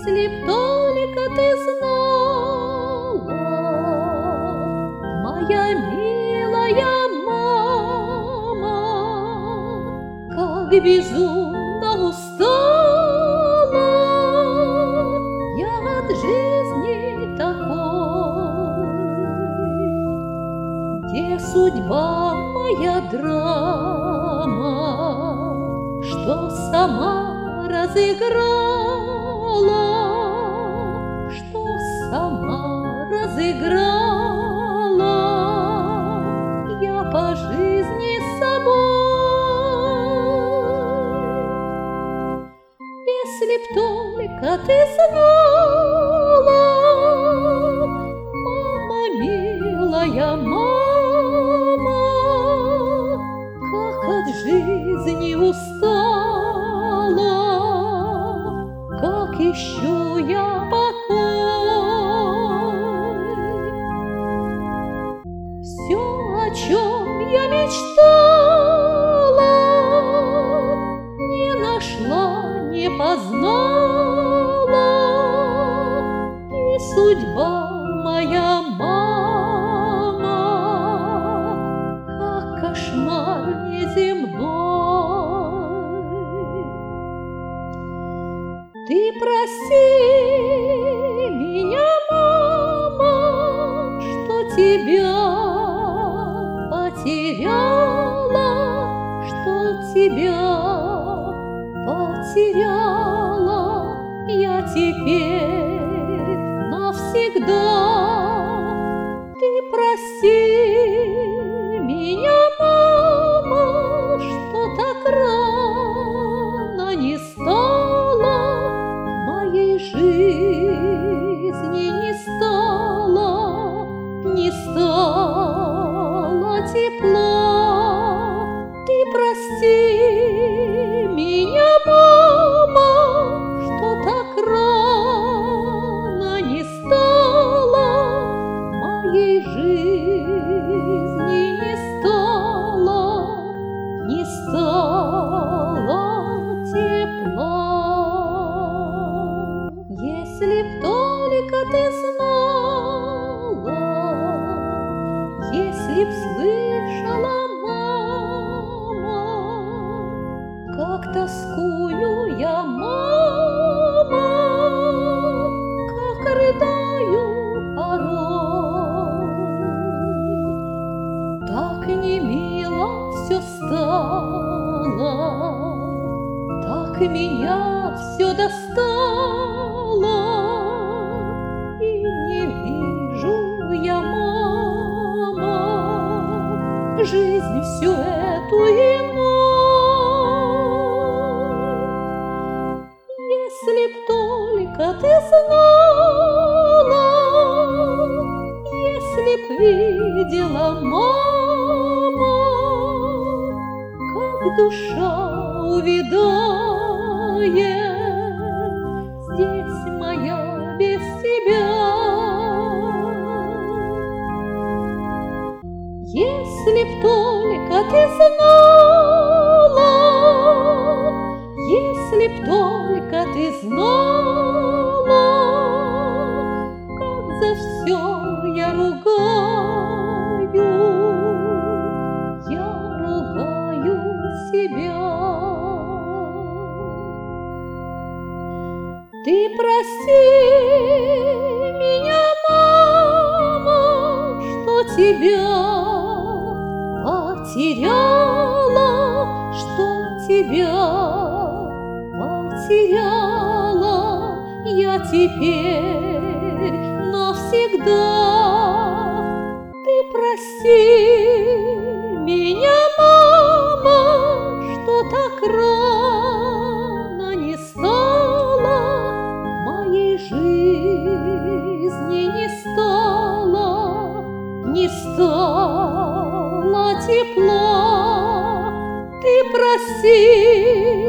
Если б только ты знала, моя милая мама, как безумно устала я от жизни такой, где судьба моя драма, что сама разыграла, что сама разыграла я по жизни собой. Если б только ты знала, мама, милая мама, как от жизни устала, как ищу я покой. Все, о чем я мечтала, не нашла, не познала, и судьба моя мама, как кошмар неземной. Ты прости меня, мама, что тебя потеряла, что тебя потеряла я теперь навсегда. Ты прости меня, мама, что так рано не стала моей жизни, не стало тепла. Ты прости меня, мама, что так рано не стало моей жизни, не стало тепла. Если б только ты знала, если б слышала, мама, как тоскую я, мама, как рыдаю порой, так не мило все стало, так меня все достало, и не вижу я, мама, жизнь всю эту иной. Если б только ты знала, если б видела, мама, как душа увядает здесь моя без тебя. Если б только ты знала, если б только ты знала, как за все я ругаю себя. Ты прости меня, мама, что тебя потеряла, что тебя потеряла я теперь навсегда. Ты прости меня, мама, что так рано не стало моей жизни, не стало тепла. Ты прости